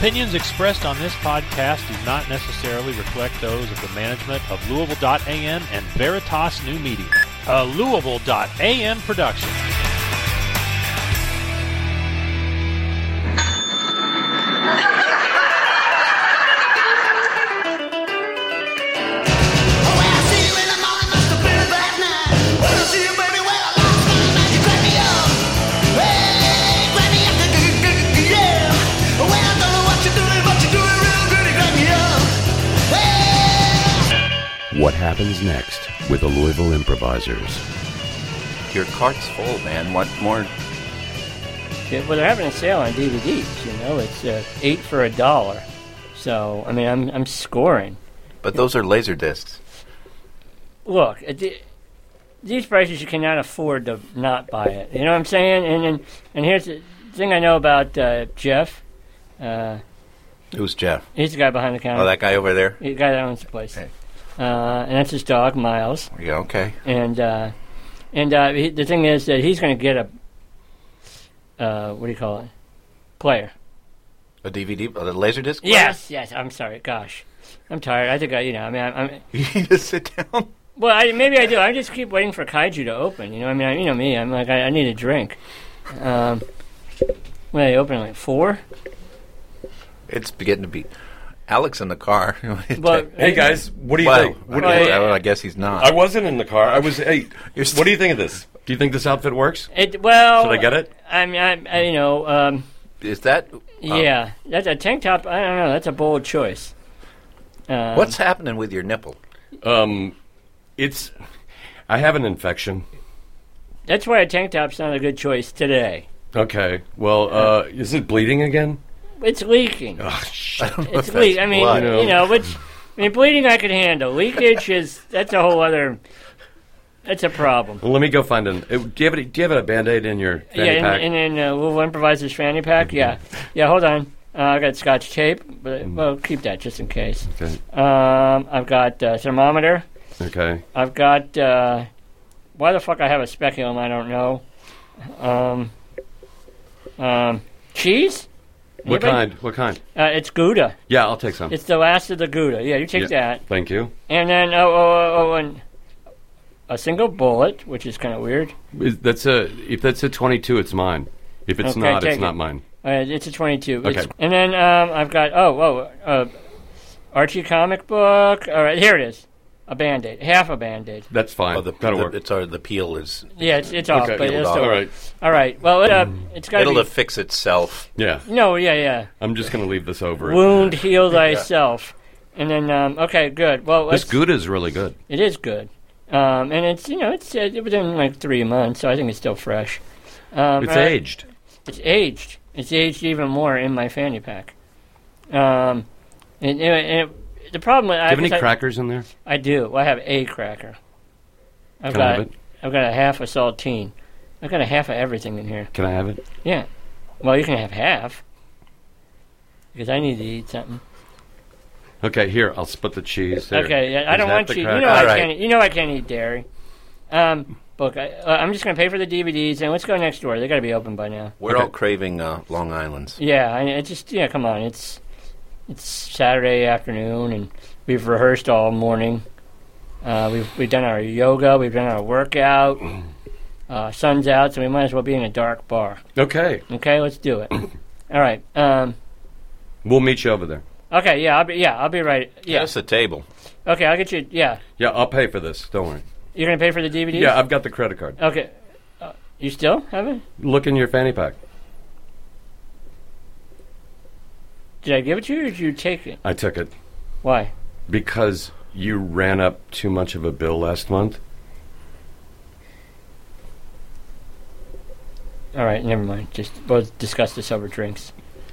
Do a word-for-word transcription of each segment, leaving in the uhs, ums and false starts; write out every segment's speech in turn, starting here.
opinions expressed on this podcast do not necessarily reflect those of the management of Louisville dot A M and Veritas New Media, a Louisville dot A M production. What happens next with the Louisville Improvisers? Your cart's full, man. What more? Yeah, well, they're having a sale on D V Ds. You know, it's uh, eight for a dollar. So, I mean, I'm I'm scoring. But those are laser discs. Look, at the, these prices you cannot afford to not buy it. You know what I'm saying? And and, and here's the thing I know about uh, Jeff. Uh, Who's Jeff? He's the guy behind the counter. Oh, that guy over there? The guy that owns the place. Okay. Uh, and that's his dog, Miles. Yeah, okay. And uh, and uh, he, the thing is that he's going to get a, uh, what do you call it, player. A D V D, a laser disc player? Yes, yes. I'm sorry. Gosh, I'm tired. I think I, you know, I mean, I'm. I'm you need to sit down. Well, I, maybe I do. I just keep waiting for Kaiju to open. You know, I mean, I, you know me. I'm like, I, I need a drink. Um, when they open, like four. It's beginning to be. Alex in the car. Well, hey guys, what do you well, think? What do well, you, I, I guess he's not. I wasn't in the car. I was. Hey, what do you think of this? Do you think this outfit works? It, well, should I get it? I mean, I, I you know, um, is that? Um, yeah, that's a tank top. I don't know. That's a bold choice. Um, What's happening with your nipple? Um, it's. I have an infection. That's why a tank top's not a good choice today. Okay. Well, uh, is it bleeding again? It's leaking. Oh, shit. It's leak. I mean, blood. you know, which I mean, bleeding I can handle. Leakage is that's a whole other. That's a problem. Well, let me go find an. Uh, do you have a, do you have a Band-Aid in your fanny yeah, pack? in, in, in uh, Louisville Improvisers fanny pack. Yeah, yeah. Hold on. Uh, I got Scotch tape, but well, keep that just in case. Okay. Um, I've got uh, thermometer. Okay. I've got. Uh, why the fuck I have a speculum? I don't know. Um. Um. Cheese. What Anybody? kind? What kind? Uh, it's Gouda. Yeah, I'll take some. It's the last of the Gouda. Yeah, you take Yeah. that. Thank you. And then, oh, oh, oh, oh and a single bullet, which is kind of weird. Is, that's a. If that's a twenty-two, it's mine. If it's Okay, not, take it's it. not mine. Uh, it's a twenty-two. Okay. It's, and then um, I've got, oh, oh, uh, Archie comic book. All right, here it is. A Band-Aid. Half a Band-Aid. That's fine. Oh, the, That'll the, work. it's our, the peel is. Yeah, it's, it's off, Okay. but it's All still All right. All right. Well, it, uh, it's got to It'll be... fix itself. Yeah. No, yeah, yeah. I'm just going to leave this over. Wound, heal thyself. And then, um, okay, good. Well, This let's- Gouda is really good. It is good. Um, and it's, you know, it's uh, within like three months, so I think it's still fresh. Um, It's uh, aged. It's aged. It's aged even more in my fanny pack. Um, and, and, and the problem, Do you I have any guess I- crackers in there? I do. Well, I have a cracker. I've Can I got. have it? I've got a half a saltine. I've got a half of everything in here. Can I have it? Yeah. Well, you can have half because I need to eat something. Okay, here, I'll split the cheese. There. Okay. Yeah, I Is don't that want the cheese. You cracker? know I All right. can't. You know I can't eat dairy. Um, look, I, uh, I'm just going to pay for the D V Ds and let's go next door. They got to be open by now. We're Okay. all craving uh, Long Island's. Yeah. I, it just yeah. Come on. It's it's Saturday afternoon and we've rehearsed all morning. Uh, we've we've done our yoga. We've done our workout. Uh, sun's out, so we might as well be in a dark bar. Okay, Okay, let's do it. All right. Um, we'll meet you over there. okay. Yeah. I'll be. Yeah. I'll be right. Yeah. That's a table. Okay. I'll get you. Yeah. Yeah, I'll pay for this. Don't worry. You're gonna pay for the D V Ds. Yeah, I've got the credit card. Okay. Uh, you still have it? Look in your fanny pack. Did I give it to you, or did you take it? I took it Why? because you ran up too much of a bill last month. All right. Never mind. Just we'll discuss this over drinks.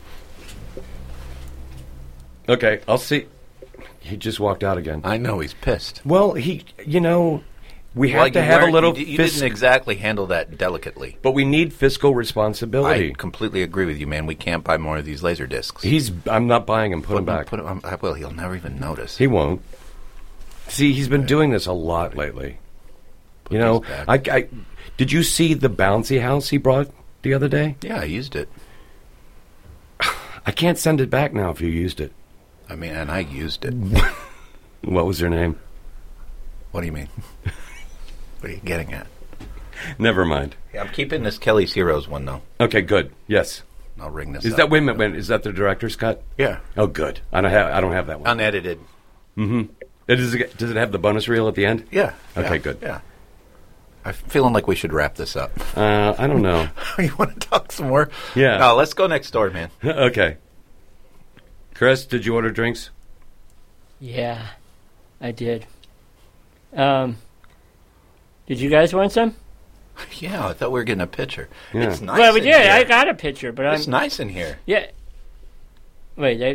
Okay, I'll see. He just walked out again. I know he's pissed. Well, he, you know, we have Well, to you have a weren't- little You, you fis- didn't exactly handle that delicately. but we need fiscal I responsibility. completely agree with you, man. We can't buy more of these laser discs. He's. I'm not buying him. Put, him Put back. Put him, I will. He'll never even notice. He won't. See, he's been doing this a lot lately. You know, these I, back. I did you see the bouncy house he brought the other day? Yeah, I used it. I can't send it back now if you used it. I mean, and I used it. What was her name? What do you mean? What are you getting at? Never mind. Yeah, I'm keeping this Kelly's Heroes one, though. Okay, good. Yes. I'll ring this Is up. that, wait a minute, wait, is that the director's cut? Yeah. Oh, good. I don't have, I don't have that one. Unedited. Mm-hmm. It is, does it have the bonus reel at the end? Yeah. Okay, yeah, good. Yeah. I'm feeling like we should wrap this up. Uh, I don't know. You want to talk some more? Yeah. No, let's go next door, man. Okay. Chris, did you order drinks? Yeah, I did. Um, did you guys want some? Yeah, I thought we were getting a picture. Yeah. It's nice. Well, we in did. Here. I got a picture, but It's I'm nice in here. yeah. Wait, they.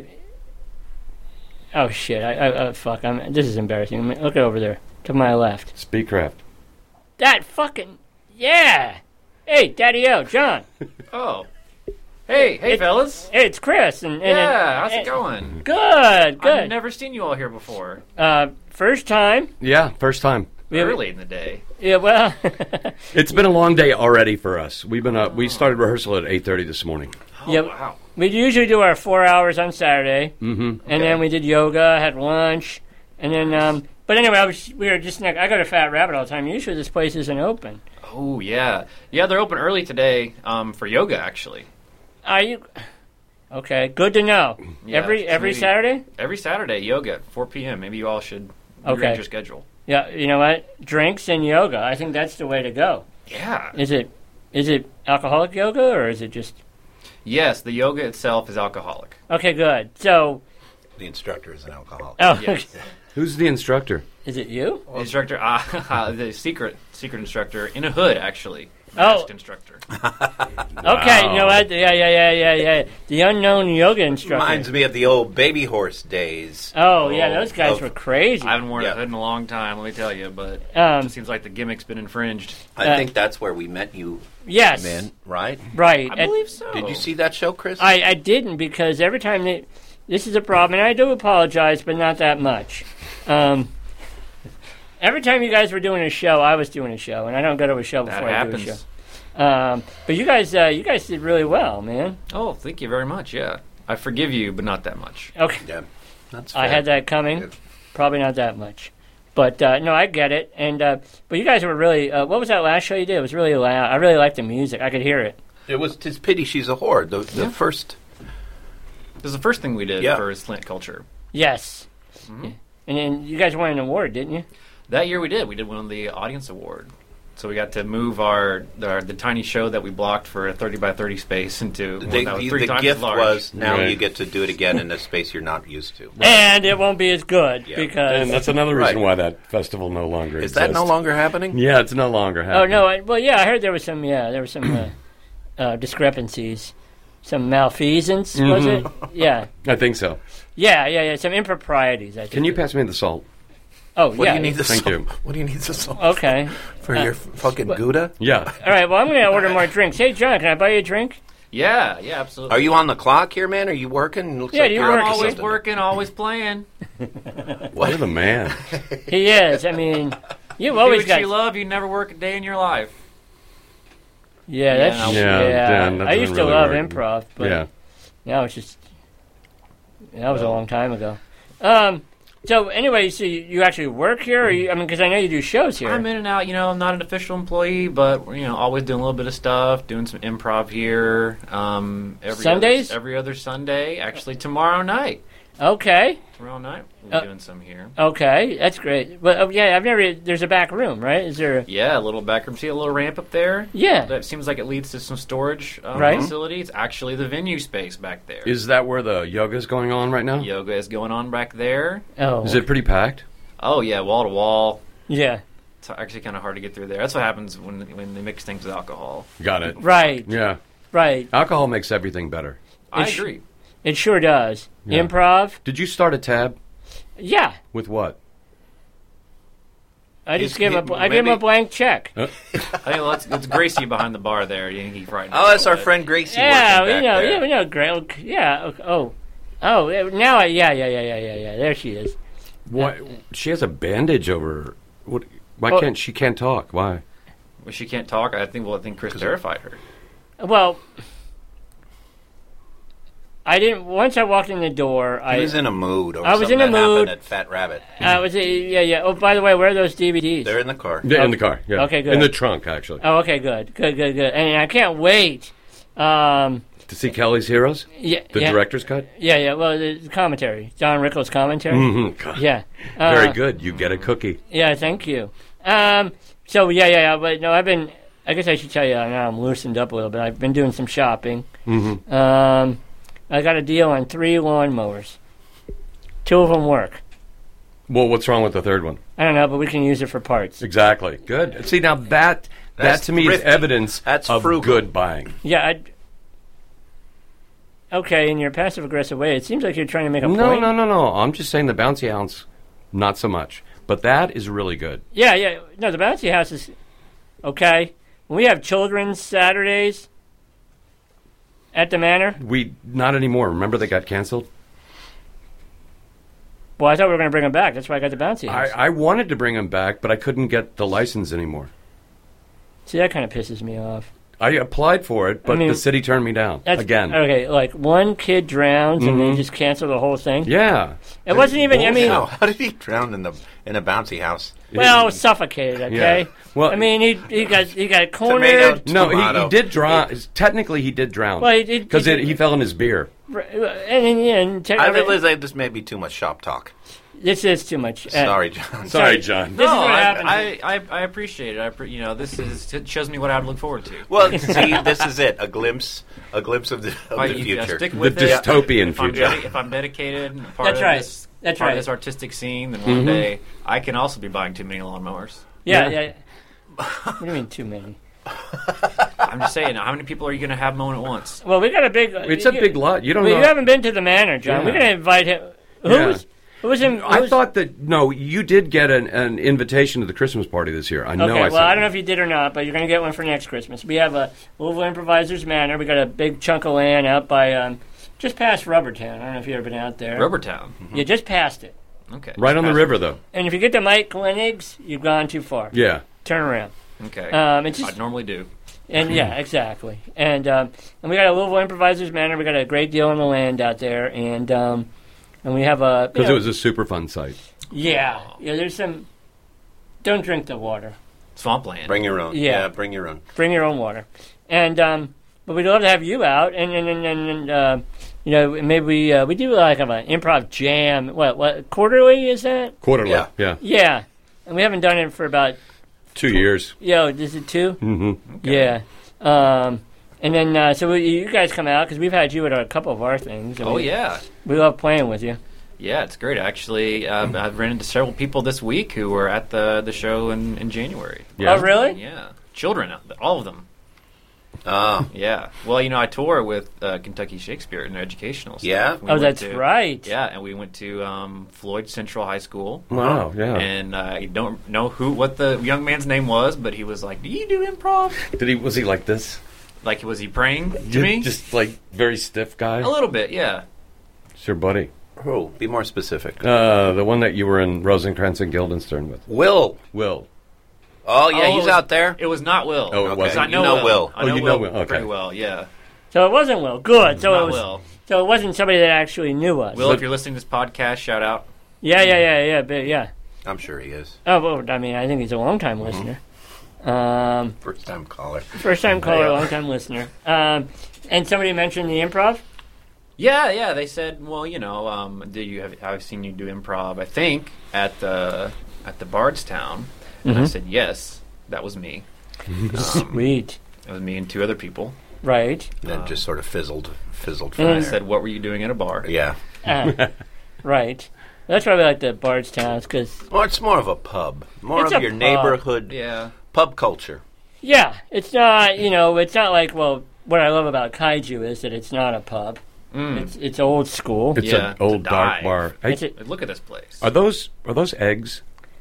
Oh shit! I, I uh, fuck. I'm. This is embarrassing. I mean, look over there to my left. Speedcraft. That fucking yeah. Hey, Daddy O, John. Oh. Hey, hey, It- fellas. Hey, it's Chris. And, and Yeah, how's and- it going? Good, good. I've never seen you all here before. Uh, first time. Yeah, first time. We- Early in the day. Yeah, well. It's been a long day already for us. We've been up. We started rehearsal at eight thirty this morning. Oh, Yeah. wow. We usually do our four hours on Saturday, Mm-hmm. and then we did yoga, had lunch, and then. Um, but anyway, I was we were just. Next, I go to Fat Rabbit all the time. Usually, this place isn't open. Oh, yeah. Yeah, they're open early today um, for yoga, actually. Are you? Okay, good to know. Yeah, every so every maybe- Saturday. Every Saturday, yoga at four p.m. Maybe you all should Okay. rearrange your schedule. Yeah, you know what? Drinks and yoga. I think that's the way to go. Yeah. Is it? Is it alcoholic yoga or is it just? Yes, the yoga itself is alcoholic. Okay, good. So, The instructor is an alcoholic. oh, Yes. Who's the instructor? is it you? The instructor, uh, the secret secret instructor in a hood, actually. Oh. Masked instructor. Okay, you know what? Yeah, yeah, yeah, yeah, yeah. The unknown yoga instructor. Reminds me of the old baby horse days. Oh, yeah, those guys of- were crazy. I haven't worn Yeah. a hood in a long time, let me tell you, but Um, it seems like the gimmick's been infringed. I Uh, think that's where we met you, yes, man, right? right. I At- believe so. Did you see that show, Chris? I, I didn't because every time they, this is a problem, and I do apologize, but not that much. Um, every time you guys were doing a show, I was doing a show, and I don't go to a show That before I do a show. happens. Um, but you guys, uh, you guys did really well, man. Oh, thank you very much, yeah. I forgive you, but not that much. Okay, Yeah, that's I fair. had that coming. Yeah. Probably not that much, but uh, no, I get it. And uh, but you guys were really. Uh, what was that last show you did? It was really loud. I really liked the music. I could hear it. It was "'Tis Pity She's a Whore." The, the Yeah. first. This is the first thing we did Yeah. for Slant Culture. Yes. Mm-hmm. Yeah. And then you guys won an award, didn't you? That year we did. We did win the Audience Award. So we got to move our, our the tiny show that we blocked for a thirty by thirty space into one The, that was the, three the times gift as large. was now Right. you get to do it again in a space you're not used to. And it won't be as good Yeah. because. And that's another reason Right. why that festival no longer Is exists. that no longer happening? Yeah, it's no longer happening. Oh no! I, well, yeah, I heard there was some. Yeah, there was some uh, uh, discrepancies, some malfeasance. Was it? Mm-hmm. Yeah, I think so. yeah, yeah, yeah. Some improprieties. I think. Can you pass me the salt? Oh, What yeah. do you need the Thank salt? you. What do you need the salt Okay. for your f- fucking Gouda? Yeah. All right. Well, I'm going to order more drinks. Hey, John, can I buy you a drink? Yeah, yeah, absolutely. Are you on the clock here, man? Are you working? Looks Yeah, like do you you're work? up to always something. working, always playing? What a man. He is. I mean, you've Do always what got. you love, you never work a day in your life. Yeah, that's Yeah, yeah. Yeah, Dan, that I used to doesn't love really work. improv, but Yeah. now it's just that was a long time ago. Um. So anyway, so you, you actually work here? Or you, I mean, because I know you do shows here. I'm in and out, you know, I'm not an official employee, but, you know, always doing a little bit of stuff, doing some improv here. Um, every Sundays? Other, every other Sunday. Actually, tomorrow night. Okay. Tomorrow night, we'll be Uh, doing some here. Okay, that's great. But uh, yeah, I've never. There's a back room, right? Is there? A, Yeah, a little back room. See a little ramp up there? yeah. That seems like it leads to some storage um, Right. facility. It's actually the venue space back there. Is that where the yoga's going on right now? Yoga is going on back there. Oh. Is it pretty packed? Oh, yeah, wall to wall. Yeah. It's actually kind of hard to get through there. That's what happens when when they mix things with alcohol. Got it. Right. Yeah. Right. Alcohol makes everything better. I It's- agree. It sure does. Yeah. Improv. Did you start a tab? Yeah. With what? I just He's- gave he- him. A, I gave him a maybe- blank check. Hey, well, it's, it's Gracie behind the bar there. You think he's right now. Oh, that's our but- friend Gracie. Yeah, working we back know. there. Yeah, we know. Great. Yeah. okay, Oh. Oh. yeah, Now. I, yeah. Yeah. Yeah. Yeah. Yeah. Yeah. There she is. Why? She has a bandage over her. What? Why Oh. can't she can't talk? Why? Well, she can't talk. I think. Well, I think Chris terrified her. Well. I didn't. Once I walked in the door, He I was in a mood. Or I was something in a that happened mood. at Fat Rabbit. I was yeah yeah. Oh, by the way, where are those D V Ds? They're in the car. Yeah, in the car. Yeah. Okay, good. In the trunk, actually. Oh, okay, good, good, good, good. And I can't wait. Um, To see Kelly's Heroes? yeah, The yeah, director's cut? Yeah, yeah. Well, the commentary, John Rickles' commentary. Mm-hmm. God. Yeah. Very Uh, good. You get a cookie. Yeah, thank you. Um, so yeah, yeah, yeah. But no, I've been. I guess I should tell you now. I'm loosened up a little bit. I've been doing some shopping. Mm-hmm. Um, I got a deal on three lawnmowers. Two of them work. Well, what's wrong with the third one? I don't know, but we can use it for parts. Exactly. Good. See, now that that That's to me thrifty. is evidence That's of frugal. good buying. Yeah. I'd, okay, in your passive aggressive way, it seems like you're trying to make a No, point. no, no, no. I'm just saying the bouncy house, not so much. But that is really good. Yeah, yeah. No, the bouncy house is okay. When we have children's Saturdays at the manor. We not anymore. Remember they got canceled? Well, I thought we were going to bring them back. That's why I got the bouncy I, house. I wanted to bring them back, but I couldn't get the license anymore. See, that kind of pisses me off. I applied for it, but I mean, the city turned me down That's, again. Okay, like one kid drowns and they Mhm. just cancel the whole thing. Yeah, It wasn't even. I mean, How, how did he drown in the in a bouncy house? well, suffocated. Okay. Yeah. Well, I mean, he he got he got Tomato. cornered. no, he, he Tomato. did drown. Technically, he did drown Well, he did- because he- he fell in his beer. And, and, yeah, and te- I realize that this may be too much shop talk. this is too much. Uh, Sorry, John. Sorry, John. This is no, what I, happens. I, I, I appreciate it. I, pre- you know, this is it shows me what I would look forward to. Well, see, this is it. A glimpse, a glimpse of the, of I, the you- I future. stick The with it. dystopian If I'm, future. dedi- if I'm dedicated, and part That's of right. this, That's part right. of this artistic scene, then one Mhm. day I can also be buying too many lawnmowers. yeah, Yeah. yeah. What do you mean too many? I'm just saying, how many people are you going to have mowing at once? Well, we got a big. It's a big lot. You don't Well, know. you haven't been to the manor, John. Yeah. We're going to invite him. Who Yeah. was? Who was in? Who I was- thought that no, you did get an, an invitation to the Christmas party this year. I know. Okay, I well, said I don't know if you did or not, but you're going to get one for next Christmas. We have a Louisville Improvisers Manor. We got a big chunk of land out by um, just past Rubbertown. I don't know if you've ever been out there. Rubbertown. You just passed it. Okay. right on the Pass- river though. And if you get to Mike Lenig's, you've gone too far. Yeah. Turn around. Okay. Um, it's I just, normally do. and yeah, exactly. And um, and we got a Louisville Improvisers Manor. We got a great deal on the land out there, and um, and we have a you Because know, it was a super fun site. yeah, yeah. There's some. Don't drink the water. Swampland. Bring your own. Yeah. bring your own. Bring your own water, and um, but we'd love to have you out, and and and, and, and uh, you know maybe we uh, we do like have an improv jam. What what quarterly is that? Quarterly. Yeah. Yeah. Yeah, and we haven't done it for about Two years. yo. Is it two? Mm-hmm. Yeah. Um, and then uh, so we, you guys come out because we've had you at a couple of our things. and Oh, we, yeah. we love playing with you. Yeah, it's great. Actually, um, I've ran into several people this week who were at the, the show in, in January. Yeah. Oh really? Yeah. Children, all of them. Oh, Yeah. Well, you know, I tour with uh, Kentucky Shakespeare in their educational stuff. Yeah? We Oh, went that's to- right. Yeah, and we went to um, Floyd Central High School. Wow. Yeah. And uh, I don't know who what the young man's name was, but he was like, "Do you do improv?" Did he? Was he like this? Like, was he praying to Ju- me? Just like very stiff guy. A little bit, yeah. It's your buddy. who? Be more specific. Uh, the one that you were in Rosencrantz and Guildenstern with. Will. Will. Oh, yeah, Oh, it he's was- out there. It was not Will. Oh, it Okay. wasn't. I know, You know Will. Will. I Oh, know you Will, know Will. Okay. pretty well, yeah. So it wasn't Will. Good. So not it was. Will. So it wasn't somebody that actually knew us. Will, if you're listening to this podcast, shout out. Yeah, yeah, yeah, yeah, but yeah. I'm sure he is. Oh, well, I mean, I think he's a long time Mm-hmm. listener. Um, First time caller. first time caller, Yeah. long time listener. Um, and somebody mentioned the improv. Yeah, yeah. They said, well, you know, um, do you have? I've seen you do improv. I think at the at the Bardstown, and I Mhm. said yes. That was me. Um, Sweet. It was me and two other people. Right. And then Um, just sort of fizzled, fizzled and from And I then- there. said, what were you doing at a bar? Yeah. Uh, right. That's why we like the Bardstown, because Well, it's more of a pub. More It's of a your pub. neighborhood Yeah. pub culture. yeah, it's not. You know, it's not like well. What I love about Kaiju is that it's not a pub. Mm. It's it's old school. It's Yeah, an old it's a dark dive. bar. Hey, It's a- Look at this place. are those are those eggs?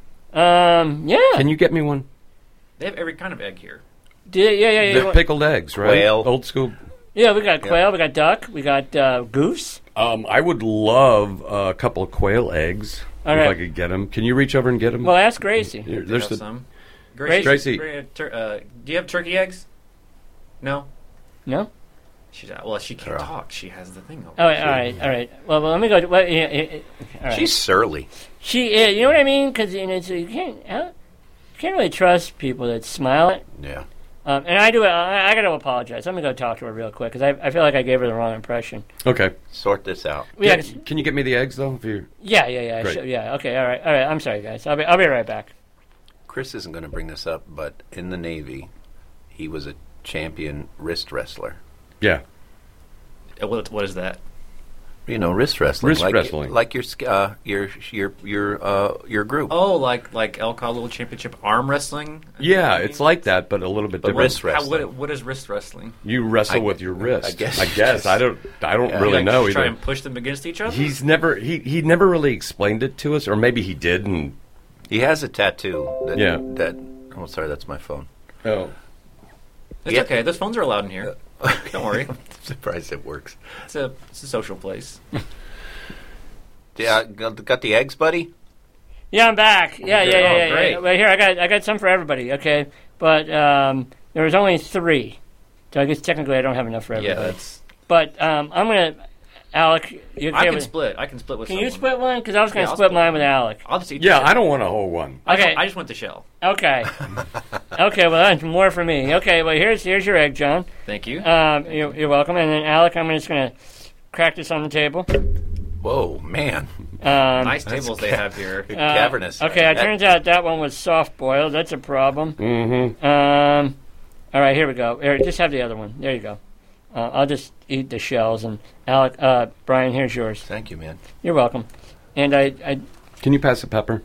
um. Yeah. Can you get me one? They have every kind of egg here. Do- yeah, yeah, yeah. They're pickled eggs, right? Quail. Old school. Yeah, we got quail, we got duck, we got uh, goose. Um, I would love a couple of quail eggs All if right. I could get them. Can you reach over and get them? Well, ask Gracie. Here, They there's have the, some. Gracie. Gracie. Gra- tur- uh, do you have turkey eggs? No. No? She's well, she can't Girl. talk. She has the thing open. All right, all right, all right. Well, well let me go. Well, yeah, yeah, all right. She's surly. She is. You know what I mean? Because you know, so you can't you can't really trust people that smile at. Yeah. Um, and I do. I, I got to apologize. I'm gonna go talk to her real quick because I, I feel like I gave her the wrong impression. Okay. Sort this out. Yeah, Can, can you get me the eggs though? If you yeah, yeah, yeah. Great. Sure, yeah. Okay. All right. All right. I'm sorry, guys. I'll be I'll be right back. Chris isn't going to bring this up, but in the Navy, he was a champion wrist wrestler. yeah. Uh, What, what is that? You know, wrist wrestling. Wrist like, wrestling. like your sk- uh, your your your uh, your group. Oh, like like El Kalul Championship arm wrestling. Yeah, it's like that, but a little bit But different. wrist How, wrestling. what, what is wrist wrestling? You wrestle I- with your wrist. I guess. I guess. I don't. I don't Yeah. really like, know try either. and push them against each other. He's never. He he never really explained it to us, or maybe he did. And He has a tattoo. That, Yeah. That. Oh, sorry, that's my phone. oh, It's Yeah. okay. Those phones are allowed in here. Don't worry. I'm surprised it works. It's a it's a social place. Yeah, got got the eggs, buddy. Yeah, I'm back. Yeah, yeah, yeah, Oh, yeah, yeah. great. Well, here I got I got some for everybody. Okay, but um, there was only three, so I guess technically I don't have enough for Yeah, everybody. that's. But um, I'm gonna, Alec. You okay I can with- split. I can split with. Can you someone. split one? Because I was gonna Yeah, I'll split split mine one. with Alec. I'll just eat. yeah. The I shell. don't want a whole one. I just, Okay. I just want the shell. Okay. Okay. Well, that's more for me. Okay. Well, here's here's your egg, John. Thank you. Um, you're, you're welcome. And then Alec, I'm just gonna crack this on the table. Whoa, man. Um, nice tables they have here. uh, Cavernous. Okay. It That- turns out that one was soft boiled. That's a problem. Mm-hmm. Um, all right, here we go. Here, just have the other one. There you go. Uh, I'll just eat the shells. And Alec, uh, Brian, here's yours. Thank you, man. You're welcome. And I, I Can you pass the pepper?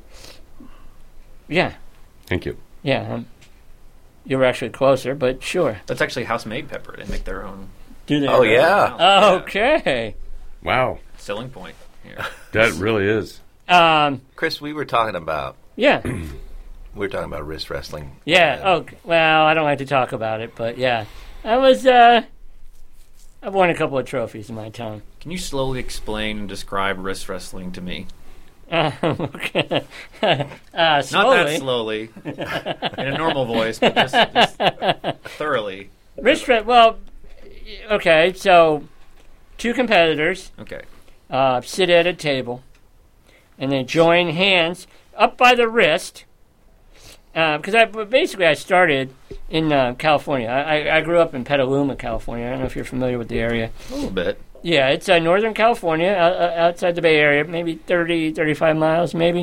yeah, Thank you. yeah. Um, you were actually closer, but sure. That's actually house-made pepper. They make their own. Do they? Oh, yeah. Yeah. Okay. Wow, Selling point here. that really is. Um, Chris, we were talking about yeah, we were talking about wrist wrestling. yeah. Uh, Oh, well, I don't like to talk about it, but yeah, I was. Uh, I've won a couple of trophies in my time. Can you slowly explain and describe wrist wrestling to me? Uh, okay. uh, Not slowly. that slowly, in a normal voice, but just, just thoroughly. Wrist wre- Well, okay. So, two competitors Okay. uh, sit at a table, and they join hands up by the wrist. Because I basically I started in uh, California. I, I- I grew up in Petaluma, California. I don't know if you're familiar with the area. A little bit. Yeah, it's uh, Northern California, uh, uh, outside the Bay Area, maybe thirty, thirty-five miles, maybe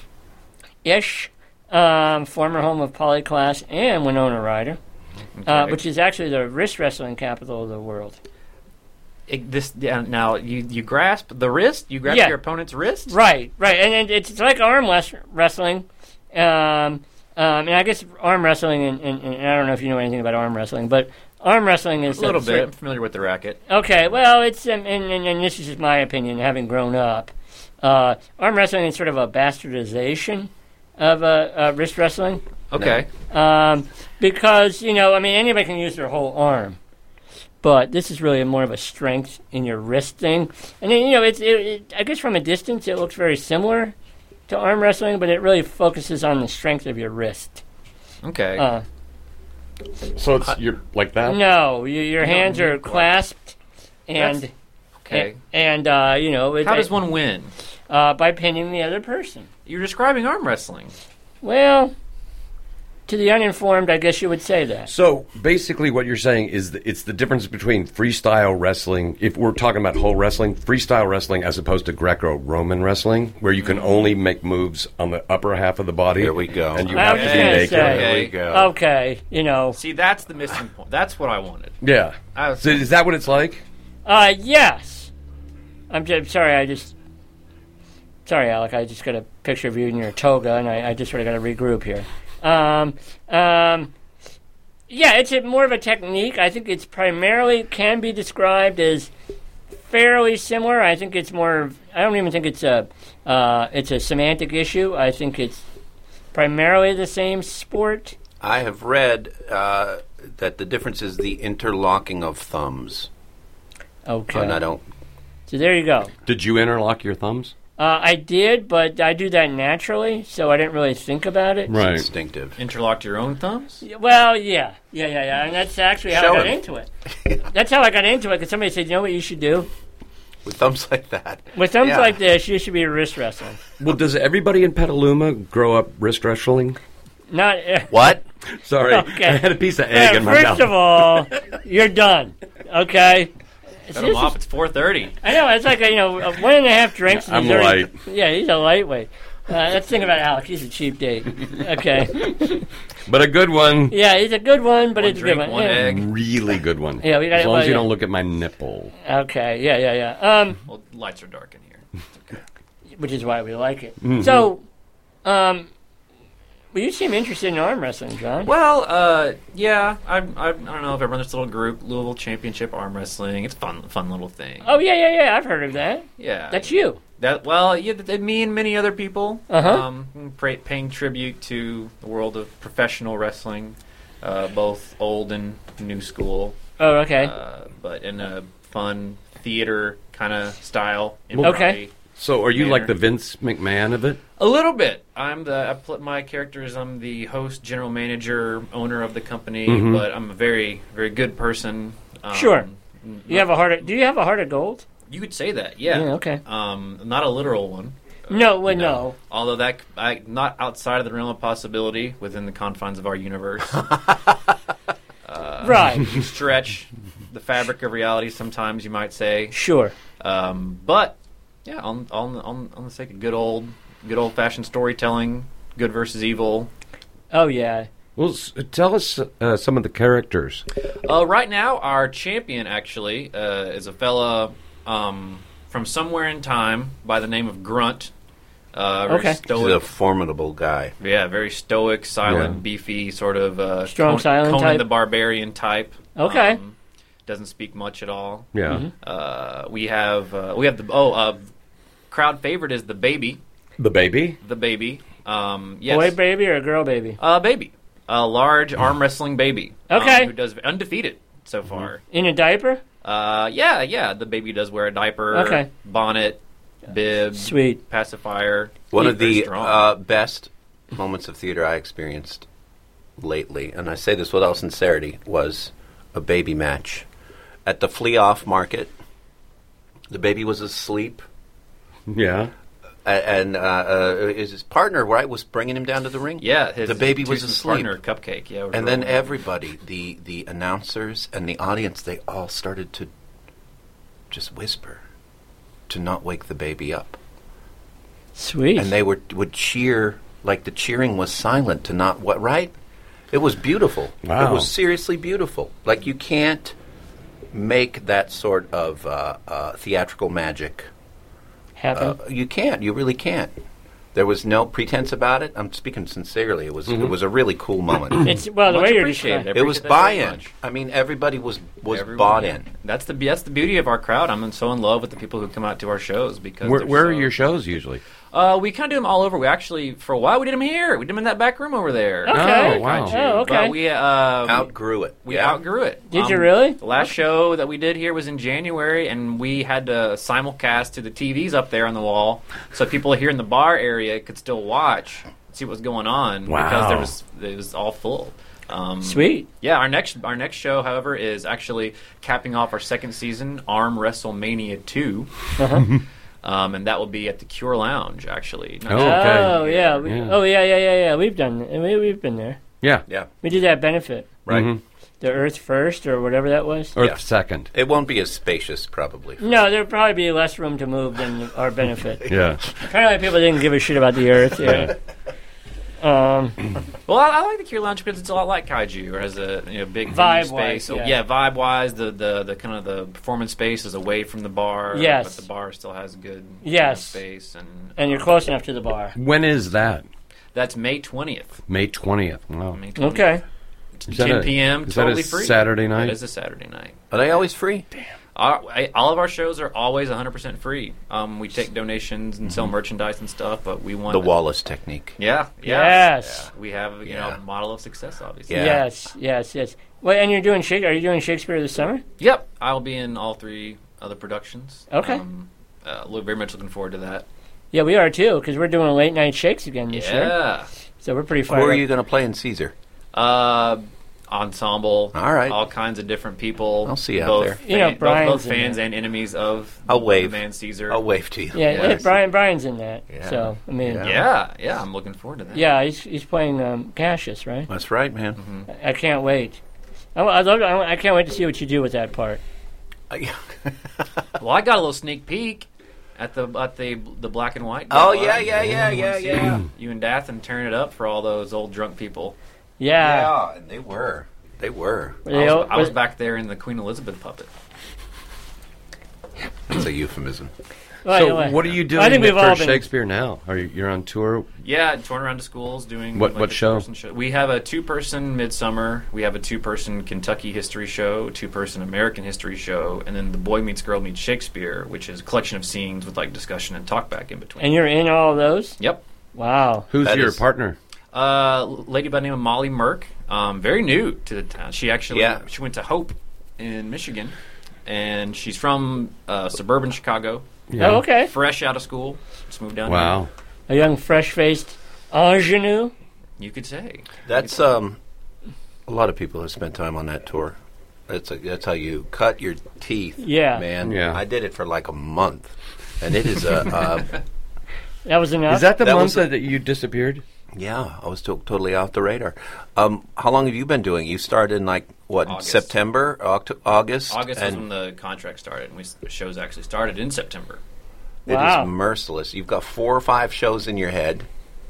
ish. Um, former home of Polly Klaas and Winona Ryder, uh, Okay. which is actually the wrist wrestling capital of the world. It, this yeah, now you you grasp the wrist. You grasp Yeah. your opponent's wrist. Right, right, and, and it's, it's like arm les- wrestling. Um, um, and I guess arm wrestling, and, and, and I don't know if you know anything about arm wrestling, but arm wrestling is A little uh, bit. I'm sort- familiar with the racket. Okay, well, it's um, and, and, and this is just my opinion, having grown up. Uh, arm wrestling is sort of a bastardization of uh, uh, wrist wrestling, Okay. um, because you know, I mean, anybody can use their whole arm, but this is really more of a strength in your wrist thing. And then you know, it's it, it, I guess from a distance it looks very similar to arm wrestling, but it really focuses on the strength of your wrist. Okay. Uh, So it's you're like that. no, you, your You don't hands are need quite- clasped, and That's- okay. and, and uh, you know, it, How does one win? uh, by pinning the other person. You're describing arm wrestling. Well, to the uninformed, I guess you would say that. So basically, what you're saying is that it's the difference between freestyle wrestling. If we're talking about whole wrestling, freestyle wrestling, as opposed to Greco-Roman wrestling, where you can only make moves on the upper half of the body. There we go. And you I have was to be gonna naked. say- There we go. Okay, you know, See, that's the missing point. That's what I wanted. Yeah. I was, So is that what it's like? uh, yes. I'm just sorry. I just sorry, Alec. I just got a picture of you in your toga, and I, I just sort of got to regroup here. Um, um, yeah, it's a, more of a technique. I think it's primarily can be described as fairly similar. I think it's more. I don't even think it's a. Uh, it's a semantic issue. I think it's primarily the same sport. I have read uh, that the difference is the interlocking of thumbs. Okay. And I don't. So there you go. Did you interlock your thumbs? Uh, I did, but I do that naturally, so I didn't really think about it. Right. Instinctive. Interlocked your own thumbs? Well, yeah, yeah, yeah, yeah, and that's actually how Show I got him. into it. That's how I got into it, because somebody said, you know what you should do? With thumbs like that. With thumbs Yeah. like this, you should be wrist wrestling. Well, does everybody in Petaluma grow up wrist wrestling? Not... Uh, What? Sorry, Okay. I had a piece of egg uh, in my first mouth. of all, you're done, okay? Cut him off. It's four thirty. I know, it's like, a, you know, a one and a half drinks. and I'm he's already- light. Yeah, he's a lightweight. Uh, let's think about Alec. He's a cheap date. Okay. But a good one. Yeah, he's a good one, but One it's a drink, good one. one yeah. egg. Really good one. Yeah, we got as it. long Well, as you yeah. don't look at my nipple. Okay, yeah, yeah, yeah. Um, Well, lights are dark in here. which is why we like it. Mm-hmm. So, um, well, you seem interested in arm wrestling, John. Well, uh, yeah, I'm, I'm, I don't know if I run this little group, Louisville Championship Arm Wrestling. It's a fun, fun little thing. Oh, yeah, yeah, yeah. I've heard of that. Yeah. That's you. That well, yeah, th- th- me and many other people, Uh-huh. um, pra- paying tribute to the world of professional wrestling, uh, both old and new school, Oh, okay. uh, but in a fun theater kind of style. Okay. improv-y. So, are you Manner. like the Vince McMahon of it? A little bit. I'm the I pl- my characters. I'm the host, general manager, owner of the company, Mhm. but I'm a very, very good person. Um, Sure. n- you have a heart of, do you have a heart of gold? You could say that, yeah. Yeah, okay. Um, not a literal one. No, well, no. Although that c- I, not outside of the realm of possibility within the confines of our universe. Right. You stretch the fabric of reality sometimes, you might say. Sure. Um, but yeah, on on on on the sake of good old good old fashioned storytelling, good versus evil. Oh, yeah. Well, s- tell us uh, some of the characters. Uh, right now, our champion actually uh, is a fella um, from somewhere in time by the name of Grunt. Uh, very Okay. He's stoic. a formidable guy. Yeah, very stoic, silent, Yeah. beefy, sort of uh, Strong, Con- silent Conan type? the Barbarian type. Okay. Um, doesn't speak much at all. Yeah. Mm-hmm. Uh, we have uh, we have the oh uh, crowd favorite is the baby, The baby? the baby. Um, yes, Boy baby or girl baby? uh, baby, a large arm wrestling baby. Okay. um, who does undefeated so far. In a diaper? Uh, yeah, yeah. The baby does wear a diaper, Okay. bonnet, bib, Sweet. pacifier. One of Very the strong. uh, best moments of theater I experienced lately, and I say this with all sincerity, was a baby match at the Flea Off Market. The baby was asleep, Yeah. a- and uh, uh, his partner, right, was bringing him down to the ring. yeah, his, the baby was Tootson's asleep. partner, Cupcake. Yeah, was And then rolling. everybody, the the announcers and the audience, they all started to just whisper to not wake the baby up. Sweet. And they were would cheer like the cheering was silent to not what right? It was beautiful. Wow. It was seriously beautiful. Like you can't make that sort of uh, uh, theatrical magic. Happen. Uh, you can't. You really can't. There was no pretense about it. I'm speaking sincerely. It was it was a really cool moment. it's, well, the Much way you're appreciated. describing It was Appreciate that very buy-in. much. I mean, everybody was was Everyone, bought yeah. in. That's the that's the beauty of our crowd. I'm so in love with the people who come out to our shows because Where, they're where are so- your shows usually? Uh, we kind of do them all over. We actually, for a while, we did them here. We did them in that back room over there. Okay. Oh, wow. Oh, okay. But we um, Outgrew it. we Yeah. outgrew it. Did you Um, really? The last show that we did here was in January, and we had to simulcast to the T Vs up there on the wall, so people here in the bar area could still watch, see what was going on Wow. because there was it was all full. Um, Sweet. Yeah, our next our next show, however, is actually capping off our second season, Arm WrestleMania two. Uh-huh. Um, and that will be at the Cure Lounge, actually. Not Oh, sure- okay. Oh, yeah. We, Yeah. Oh, yeah, yeah, yeah, yeah. We've done we, We've been there. Yeah. Yeah. We did that benefit. Right. Mhm. The Earth First or whatever that was. Earth Yeah. second. It won't be as spacious, probably. No, there'd probably be less room to move than our benefit. Yeah. Apparently people didn't give a shit about the Earth. Yeah. um, Well, I, I like the Cure Lounge because it's a lot like Kaiju, or has a you know, big venue Vibe-wise, space. So, yeah. yeah, vibe wise, the, the, the kind of the performance space is away from the bar. Yes. but the bar still has good Yes. space, and and you're close enough to the bar. When is that? that's May twentieth. May twentieth. Wow. May twentieth. Okay. Is that ten a- p.m. is that a totally free. Saturday night? That is a Saturday night. Are they always free? Our, I, all of our shows are always one hundred percent free. Um, we take donations and sell merchandise and stuff, but we want The Wallace technique. Yeah, yeah, Yes. yeah. We have you Yeah. know a model of success, obviously. Yeah. Yes, yes, yes. Well, and you're doing Shakespeare. Are you doing Shakespeare this summer? Yep, I'll be in all three other productions. Okay. Um, uh, look, very much looking forward to that. Yeah, we are too, because we're doing late night shakes again this year. Yeah. So we're pretty Who fired are up. you going to play in Caesar? Uh, ensemble. All right. All kinds of different people. I'll see you out both there. Fan, You know, both, Brian's both in fans there. and enemies of I'll wave. the man Caesar. I'll wave to you. Yeah, Yeah, yeah, I see. Brian. Brian's in that. Yeah. So I mean, Yeah. yeah, Yeah, yeah. I'm looking forward to that. he's he's playing um, Cassius, right? That's right, man. Mm-hmm. I, I can't wait. I, I love. I, I can't wait to see what you do with that part. Well, I got a little sneak peek at the at the the black and white. Oh, gala. yeah, yeah, yeah, You yeah, wanna see yeah. You and Dathan turn it up for all those old drunk people. Yeah. Yeah, and they were. They were. Were I they was, all- I was were- back there in the Queen Elizabeth puppet. It's a euphemism. well, So anyway. what are you doing I think we've for all been. Shakespeare now? Are you you're on tour? Yeah, touring around to schools doing What- like what a show? two-person We have a two-person Midsummer. We have a two-person Kentucky history show, a two-person American history show, and then the Boy Meets Girl Meets Shakespeare, which is a collection of scenes with like discussion and talkback in between. And you're in all of those? Yep. Wow. Who's That your is- partner? Uh, lady by the name of Molly Merck, um, very new to the town. She actually Yeah. she went to Hope in Michigan, and she's from uh, suburban Chicago. Oh, okay. Fresh out of school, just moved down. Wow. A young, fresh-faced ingenue. here. You could say. That's um, a lot of people have spent time on that tour. That's a, that's how you cut your teeth. Yeah. man. Yeah. I did it for like a month, and it is a uh, That was enough. Is that the That month was a- that you disappeared? yeah. I was to- totally off the radar. Um, how long have you been doing? You started in like what August. September, Oct- August. August and was when the contract started, and we, the shows actually started in September. it Wow. is merciless. You've got four or five shows in your head.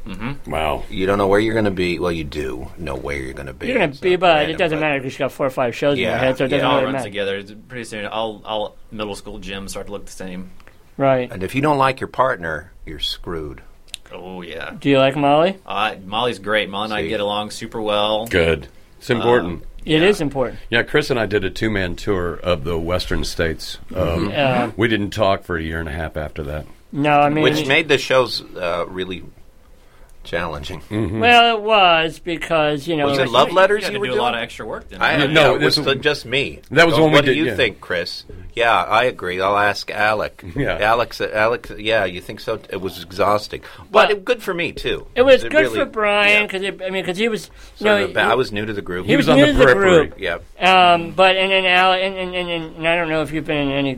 Wow. You don't know where you're going to be. Well, you do know where you're going to be. You're going It's to be, not but random, it doesn't but- matter because you got four or five shows in Yeah. your head, so it Yeah, doesn't it all really runs matter. together. It's pretty soon, all all middle school gyms start to look the same. Right. And if you don't like your partner, you're screwed. Oh yeah, Do you like Molly? uh, Molly's great. Molly and I See. get along super well. Good. It's important. It is important. yeah, Chris and I did a two-man tour of the western states. Um, Uh, we didn't talk for a year and a half after that. no, I mean, Which made the shows uh, really challenging. well, it was because you know. Was it You love had- letters You had you to were do doing? a lot of extra work. Then. I, Yeah, no, no, it was this- the- just me. That was Go- when we What do did- you yeah. think, Chris? Yeah, I agree. I'll ask Alec. Yeah. Alex. Alex. Yeah, you think so? It was exhausting, but Well, it, good for me too. It was It good really- for Brian yeah. because I mean because he was you Sort know of a ba- I was new to the group. he was on new the to the periphery. group. Yeah. Um, but and then Al and, and, and, and, and I don't know if you've been in any.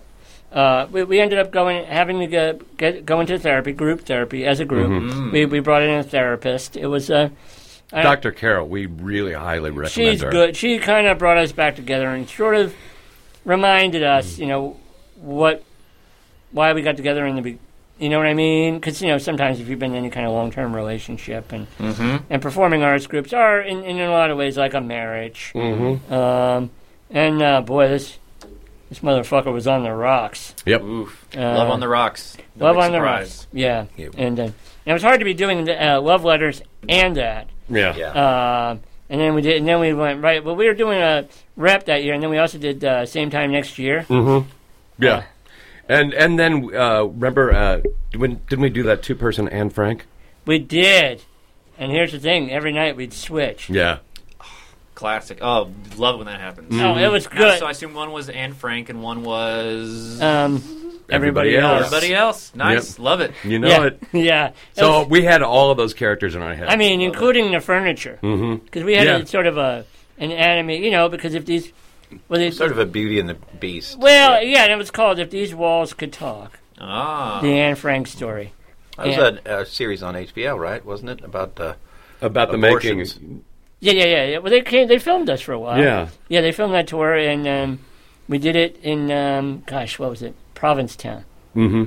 Uh, we, we ended up going having to get, get go into therapy, group therapy as a group. Mm-hmm. We we brought in a therapist. It was a. I- Doctor Carroll, we really highly recommend She's her. good. She kind of brought us back together and sort of reminded us, you know, what, why we got together in the, be- you know what I mean? Because you know sometimes if you've been in any kind of long-term relationship and and performing arts groups are in, in a lot of ways like a marriage. Mm-hmm. Um, and uh, boy, this this motherfucker was on the rocks. Yep. Oof. Uh, Love on the rocks. No Love big on the surprise. rocks. Yeah, Yeah. and uh, and it was hard to be doing the, uh, love letters and that. Yeah. Yeah. Uh, and then we did, and then we went right. Well, we were doing a rep that year, and then we also did uh, same time next year. Mm-hmm. Yeah. Uh, And and then uh, remember uh, when didn't we do that two person Anne Frank? We did. And here's the thing: every night we'd switch. Yeah. Classic. Oh, love it when that happens. Oh, it was Now, good. so I assume one was Anne Frank and one was Um, Everybody everybody else. else. everybody else. Nice. Love it. You know yeah, it. yeah. It So was- we had all of those characters in our head. I mean, including the furniture, Mm-hmm. because we had Yeah. a, sort of a an anime. You know, because if these, well, they, Sort of a Beauty and the Beast. well, yeah, and it was called "If These Walls Could Talk," Ah. the Anne Frank story. That was Yeah. a, a series on H B O, right? Wasn't it about uh, about the abortions. making. Yeah, yeah, yeah, yeah. Well, they came, they filmed us for a while. Yeah. Yeah, they filmed that tour, and um, we did it in, um, gosh, what was it? Provincetown. Mm-hmm.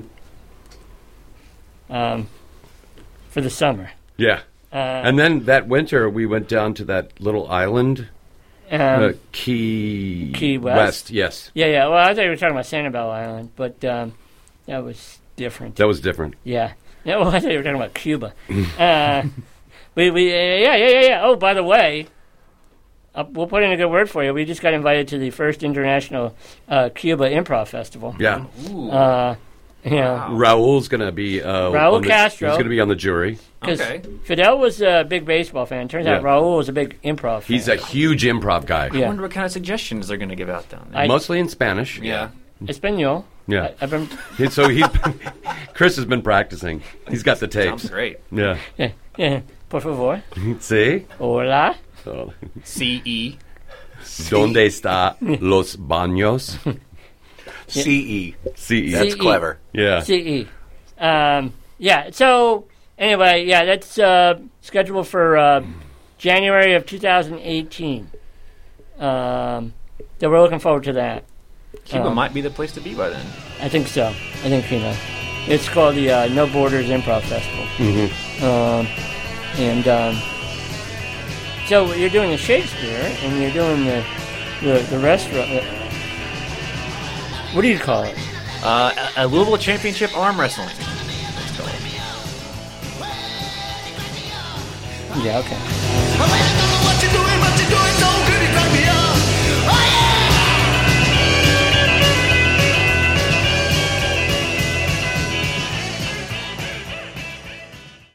Um, for the summer. Yeah. Uh, And then that winter we went down to that little island, um, uh, Key Key West? Yes, yeah, yeah. Well, I thought you were talking about Sanibel Island, but um, that was different. that was different. Yeah. No, I thought you were talking about Cuba. uh, we, we, uh, yeah, yeah, yeah, yeah. Oh, by the way, uh, we'll put in a good word for you. We just got invited to the first international uh, Cuba Improv Festival. Yeah. Ooh. Uh, you know, Wow. Raul's going to be uh, Raul on the- Castro. He's going to be on the jury. because Okay. Fidel was a big baseball fan. Turns out Yeah. Raul was a big improv fan. He's a huge improv guy. I Yeah. wonder what kind of suggestions they're going to give out down there. I- Mostly in Spanish. yeah. Espanol. Yeah. I, I've been. He- So he's Chris has been practicing. He's got the tapes. Sounds great. Yeah. Yeah, yeah. Por favor. See? Hola. Oh. C E. ¿Dónde está los baños? C E. C E. That's C E. clever. Yeah. C E. Um, yeah. So anyway, yeah, that's uh, scheduled for uh, January of two thousand eighteen. Um, so we're looking forward to that. Cuba Um, might be the place to be by then. I think so. I think you know. It's called the uh, No Borders Improv Festival. Mm-hmm. Um, and um, so you're doing the Shakespeare, and you're doing the the, the restaurant. Uh, what do you call it? Uh, a a Louisville Championship arm wrestling. Let's go. Yeah, okay. I don't know what you're doing.